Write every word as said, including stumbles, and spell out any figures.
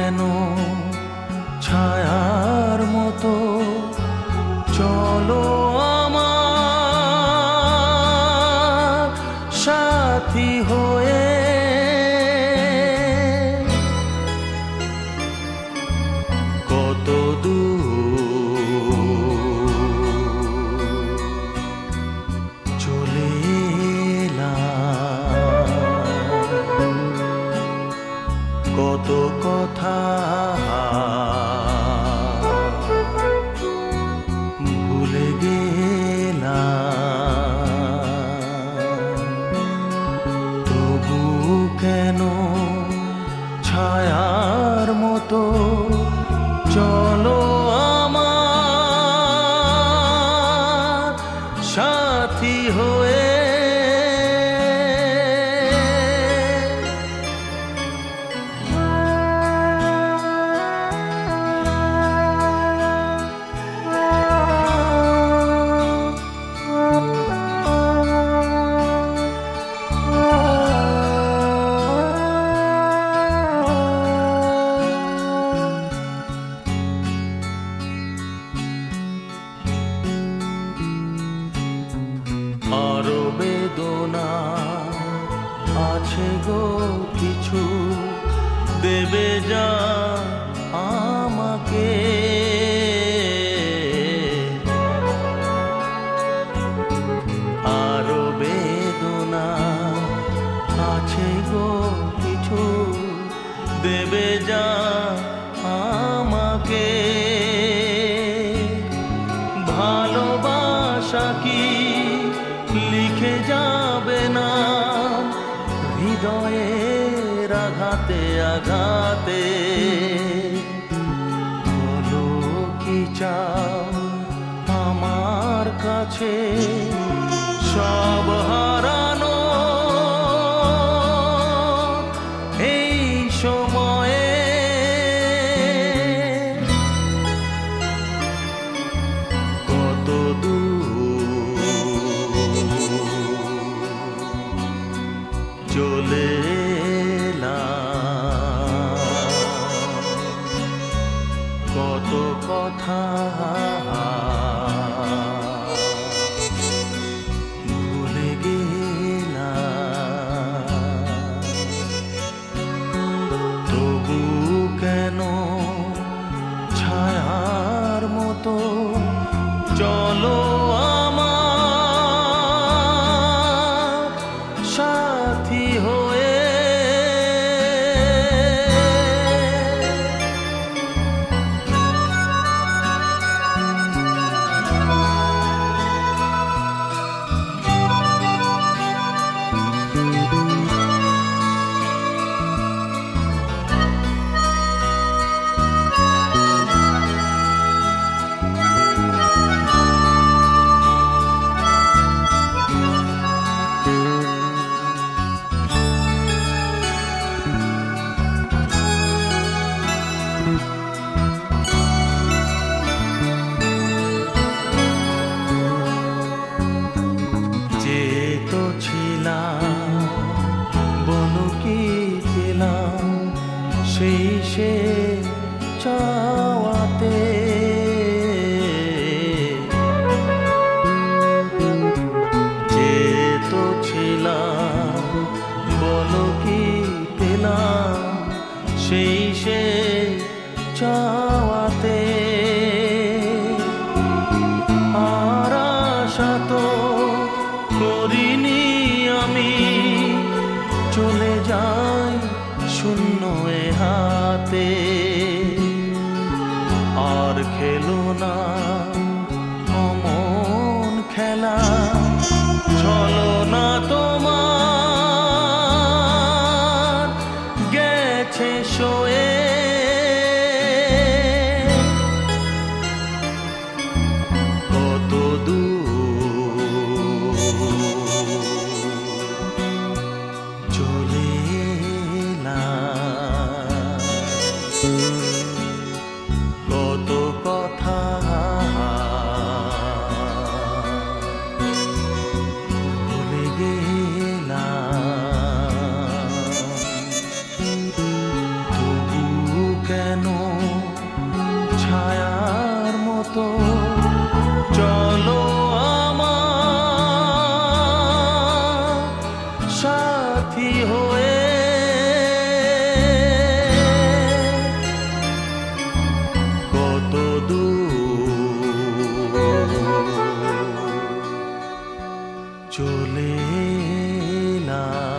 কেন ছায়ার মতো চলো আমার সাথী হয়ে। কত দূর চলে এলাম, কত কথা ভুলে গেলাম। তবু কেন ছায়ার মতো চলো আমার সাথী হয়ে। আরো বেদনা আছে গো কিছু, দেবে যা আমাকে। আরো বেদনা আছে গো কিছু, দেবে যা আমাকে। ভালোবাসা কি লিখে যাবে না হৃদয়ের আঘাতে আঘাতে? বলো কি চাও আমার কাছে সব হারানো এই সময়ে? কত দূর চলে এলাম, কত কথা ভুলে গেলাম। তবু কেন ছায়ার মতো চলো আমার সাথী হয়ে। যে তো ছিলাম বলো কি পেলাম সেই সে চাওয়াতে? যে তো ছিলাম বলো কি পেলাম সেই সে চাওয়াতে? আর আশা তো করিনি আমি চলে যাই শূন্য এ হাতে। আর খেলো না অমন খেলা, চলো না তোমার গেছে শোয়ে। কত দূর চলে এলাম, কত কথা ভুলে গেলাম। তবু যেন ছায়ার মতো চলো আমার সাথী হয়ে কত দূর চলে এলাম।